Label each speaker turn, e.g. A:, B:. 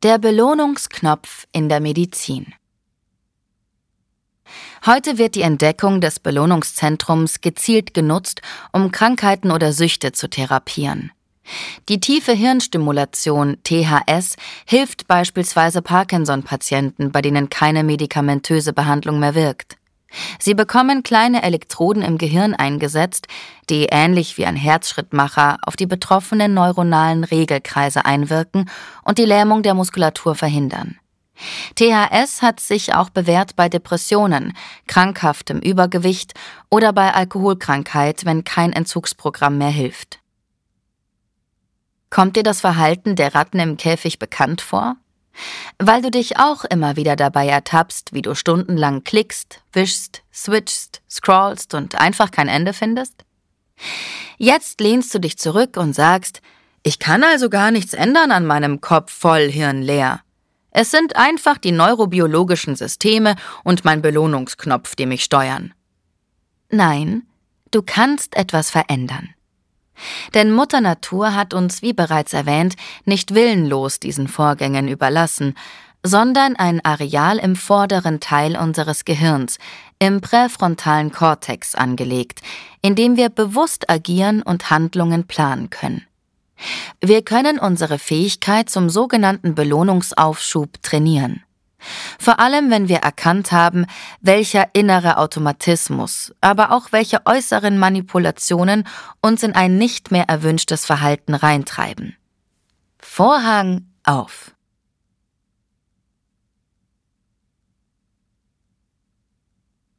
A: Der Belohnungsknopf in der Medizin. Heute wird die Entdeckung des Belohnungszentrums gezielt genutzt, um Krankheiten oder Süchte zu therapieren. Die tiefe Hirnstimulation THS hilft beispielsweise Parkinson-Patienten, bei denen keine medikamentöse Behandlung mehr wirkt. Sie bekommen kleine Elektroden im Gehirn eingesetzt, die ähnlich wie ein Herzschrittmacher auf die betroffenen neuronalen Regelkreise einwirken und die Lähmung der Muskulatur verhindern. THS hat sich auch bewährt bei Depressionen, krankhaftem Übergewicht oder bei Alkoholkrankheit, wenn kein Entzugsprogramm mehr hilft. Kommt dir das Verhalten der Ratten im Käfig bekannt vor? Weil du dich auch immer wieder dabei ertappst, wie du stundenlang klickst, wischst, switchst, scrollst und einfach kein Ende findest? Jetzt lehnst du dich zurück und sagst, ich kann also gar nichts ändern an meinem Kopf voll Hirn leer. Es sind einfach die neurobiologischen Systeme und mein Belohnungsknopf, die mich steuern. Nein, du kannst etwas verändern. Denn Mutter Natur hat uns, wie bereits erwähnt, nicht willenlos diesen Vorgängen überlassen, sondern ein Areal im vorderen Teil unseres Gehirns, im präfrontalen Kortex, angelegt, in dem wir bewusst agieren und Handlungen planen können. Wir können unsere Fähigkeit zum sogenannten Belohnungsaufschub trainieren. Vor allem, wenn wir erkannt haben, welcher innere Automatismus, aber auch welche äußeren Manipulationen uns in ein nicht mehr erwünschtes Verhalten reintreiben. Vorhang auf!